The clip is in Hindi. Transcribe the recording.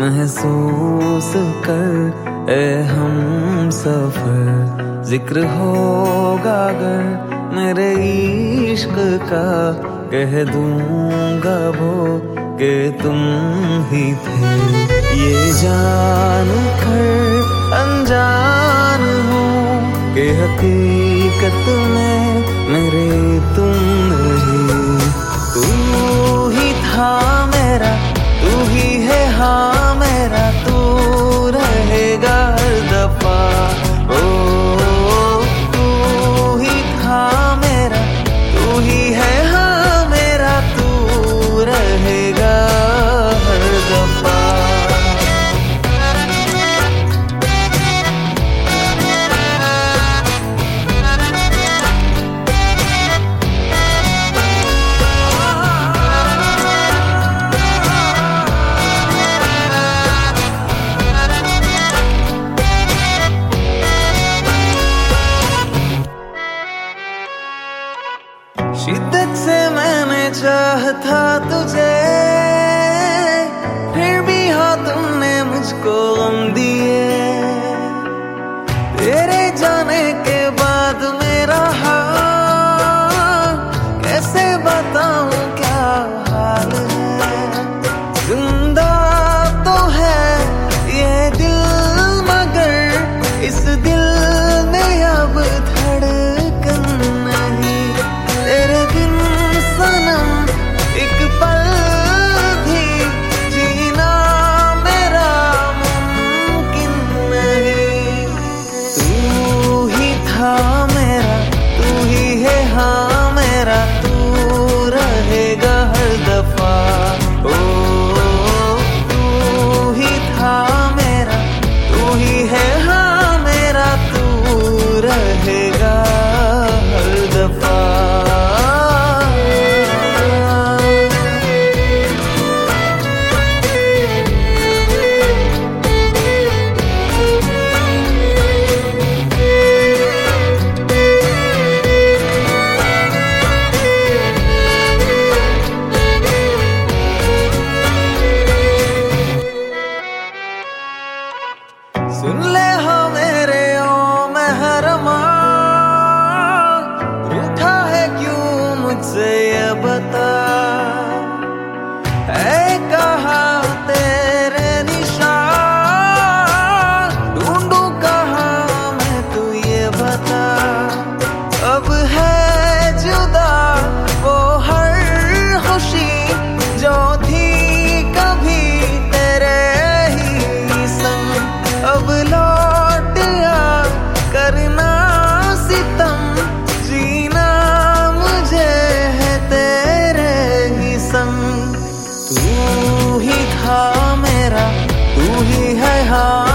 महसूस कर ए हम सफर, जिक्र होगा अगर मेरे इश्क का, कह दूंगा वो कि तुम ही थे। ये जान कर अनजान हूँ कि हकीकत में मेरे तुम नहीं। तू ही था मेरा, तू ही है हाँ मेरा, तू रहेगा हर दफा। ओ तू ही था मेरा, तू ही है हाँ मेरा, तू रहेगा हर दफा। शिद्दत से मैंने चाहा तुझे, फिर भी हाँ तुमने मुझको गम दिए। तेरे जाने के बाद मेरा हाल कैसे बताऊं क्या हाल है। जिंदा तो है ये दिल मगर इस दिल में अब धड़कन नहीं। तेरे बिन सनम एक पल भी जीना मेरा मुमकिन नहीं। तू ही था मेरा, तू ही है हाँ मेरा, तू रहेगा हर दफा। ओ तू ही था मेरा, तू ही है हाँ मेरा, तू रहेगा हर दफा। सुन ले हाँ मेरे ओ महरमा, रूठा है क्यों मुझसे ये बता। है कहाँ तेरे निशान, ढूंढूं कहाँ मैं तू ये बता। अब है जुदा वो हर खुशी जो थी कभी तेरे ही संग। अब लौट आ करना सितम, जीना मुझे है तेरे ही संग। तू ही था मेरा, तू ही है हाँ